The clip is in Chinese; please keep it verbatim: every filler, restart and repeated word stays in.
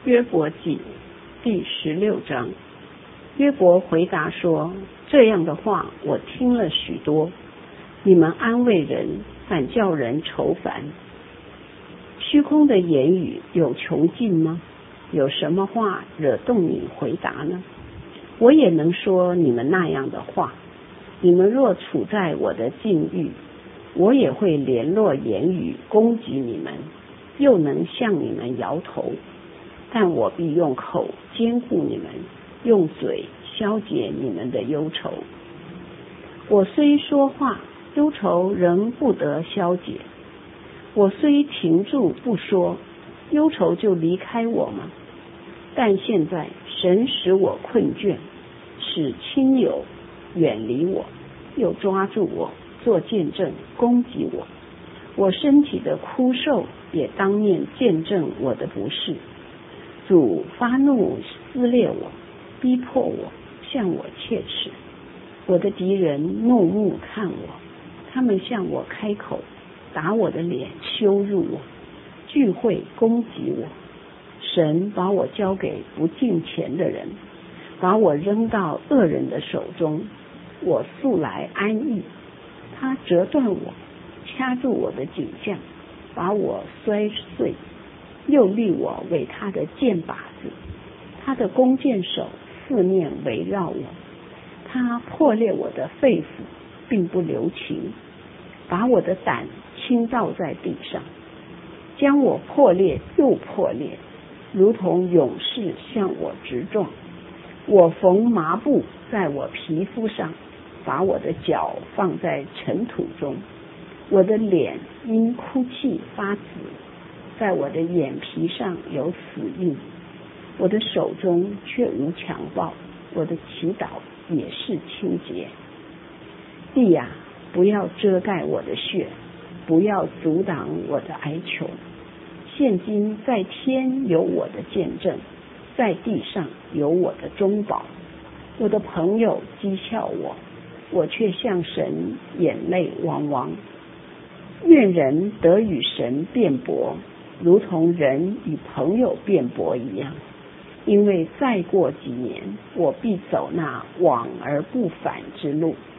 约伯记第十六章。约伯回答说，这样的话我听了许多，你们安慰人，反叫人愁烦。虚空的言语有穷尽吗？有什么话惹动你回答呢？我也能说你们那样的话。你们若处在我的境遇，我也会联络言语攻击你们，又能向你们摇头。但我必用口坚固你们，用嘴消解你们的忧愁。我虽说话，忧愁仍不得消解；我虽停住不说，忧愁就离开我吗？但现在神使我困倦，使亲友远离我，又抓住我做见证攻击我。我身体的枯瘦也当面见证我的不是。主发怒撕裂我，逼迫我，向我切齿。我的敌人怒目看我，他们向我开口，打我的脸，羞辱我，聚会攻击我。神把我交给不敬虔的人，把我扔到恶人的手中。我素来安逸，他折断我，掐住我的颈项，把我摔碎，又立我为他的箭靶子。他的弓箭手四面围绕我，他破裂我的肺腑，并不留情，把我的胆倾倒在地上，将我破裂又破裂，如同勇士向我直撞。我缝麻布在我皮肤上，把我的脚放在尘土中。我的脸因哭泣发紫，在我的眼皮上有死印。我的手中却无强暴，我的祈祷也是清洁。地呀，不要遮盖我的血，不要阻挡我的哀求。现今在天有我的见证，在地上有我的中保。我的朋友讥笑我，我却向神眼泪汪汪。愿人得与神辩驳，如同人与朋友辩驳一样。因为再过几年，我必走那往而不返之路。